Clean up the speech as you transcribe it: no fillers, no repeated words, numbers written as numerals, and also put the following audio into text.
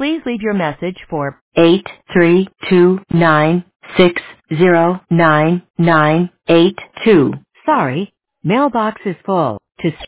Please leave your message for 8329609982. Sorry, mailbox is full. To